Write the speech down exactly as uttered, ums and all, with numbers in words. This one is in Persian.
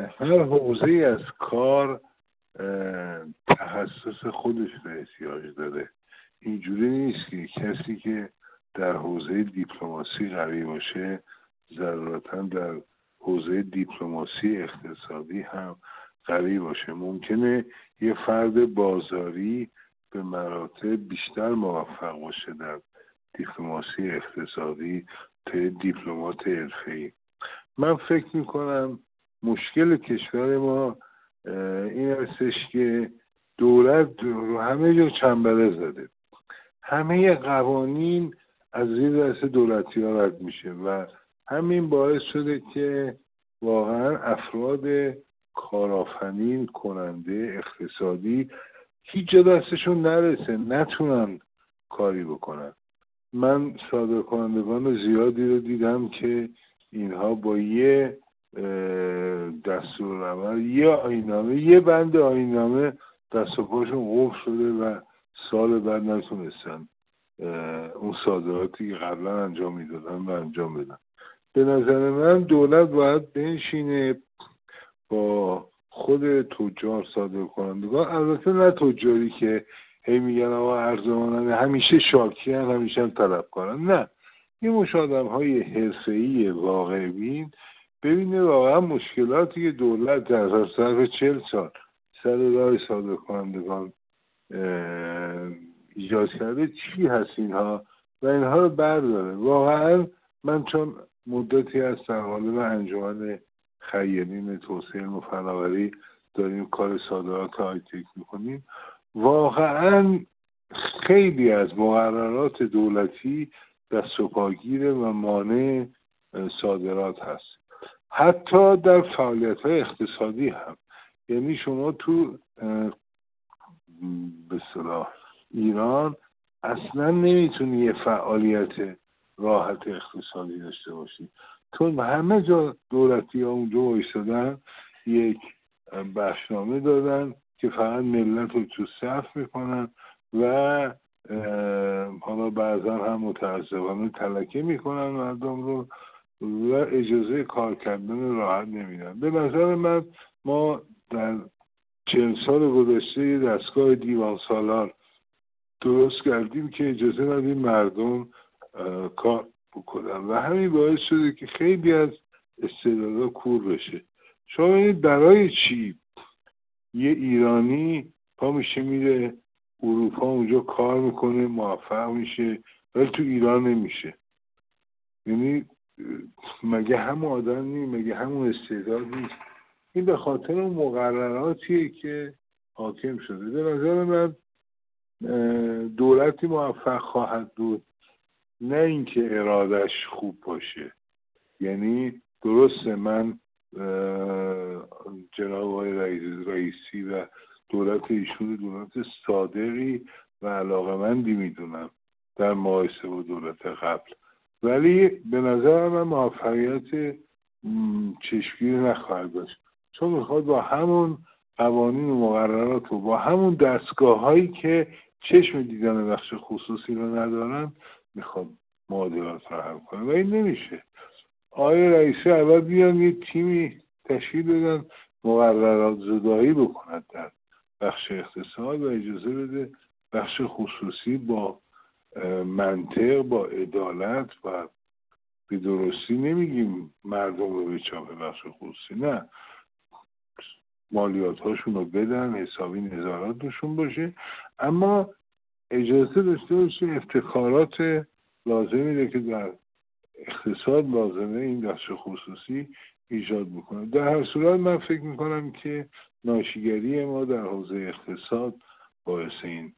هر حوزه از کار تخصص خودش رو احتیاج داره. اینجوری نیست که کسی که در حوزه دیپلماسی قوی باشه ضرورتاً در حوزه دیپلماسی اقتصادی هم قوی باشه. ممکنه یه فرد بازاری به مراتب بیشتر موفق باشه در دیپلماسی اقتصادی تا دیپلمات حرفه‌ای. من فکر میکنم مشکل کشور ما این هستش که دولت رو همه جا چنبره زده، همه قوانین از زیر دست دولتی ها رد میشه و همین باعث شده که واقعا افراد کارآفرین کننده اقتصادی هیچ جا دستشون نرسه، نتونن کاری بکنن. من صادرکنندگان زیادی رو دیدم که اینها با یه دستورالعمل، یه آیین‌نامه، یه بند آیین‌نامه دست و پاشون قفل شده و سال بعد نتونستن اون صادراتی که قبلا انجام میدادن و انجام بدن. به نظر من دولت باید بنشینه با خود تجار صادرکنندگان، البته نه تجاری که هی میگن آقا ارزمانه همیشه شاکی هن، همیشه هم طلب کنن، نه، یه مش آدم های حرفه‌ای واقع بین ببینه واقعا مشکلاتی که دولت در صرف چهل سال سر راه صادرکنندگان ایجاد کرده چی هست اینها و اینها رو برداره. واقعا من چون مدتی از در قالب انجمن خیرین توسعه علم و فناوری داریم کار صادرات هایتک میکنیم، واقعا خیلی از مقررات دولتی دست و پاگیره و مانع صادرات هست، حتی در فعالیت های اقتصادی هم. یعنی شما تو به اصطلاح ایران اصلا نمیتونی یه فعالیت راحت اقتصادی داشته باشی، چون همه جا دولتی ها اونجا بایستادن یک بخشنامه دادن که فقط ملت رو تو صف میکنن و حالا بعضا هم متاسفانه تلکه میکنن مردم رو و اجازه کار کردن راحت نمیدن. به نظر من ما در چهل سال گذشته دستگاه دیوان سالار درست کردیم که اجازه ندیم مردم کار بکنن و همین باعث شده که خیلی از استعدادها کور بشه. شما ببینید برای چی یه ایرانی پا میشه میره اروپا اونجا کار میکنه موفق میشه ولی تو ایران نمیشه؟ یعنی مگه همون آدم نیست؟ مگه همون استعداد نیست؟ این به خاطر اون مقرراتیه که حاکم شده. به نظر من دولتی موفق خواهد بود نه اینکه ارادش خوب باشه. یعنی درسته من جناب آقای رئیسی و دولت ایشون دولت صادقی و علاقمندی میدونم در مقایسه با دولت قبل، ولی به نظر من موفقیت چشمگیری نخواهد داشت، چون میخواد با همون قوانین و مقررات و با همون دستگاه هایی که چشم دیدن بخش خصوصی رو ندارن میخواد معادلات رو حل کنه و این نمیشه. آقای رئیسی اول بیان یه تیمی تشکیل بدن مقررات زدایی بکند در بخش اقتصاد و اجازه بده بخش خصوصی با منطق با عدالت و به درستی، نمیگیم مردم رو به چاپ بخش خصوصی، نه، مالیات هاشون رو بدن، حسابی نظارتشون باشه، اما اجازه داشته باشه افتخارات لازمی رو که در اقتصاد لازمه این بخش خصوصی ایجاد بکنه. در هر صورت من فکر میکنم که ناشیگری ما در حوزه اقتصاد باعث این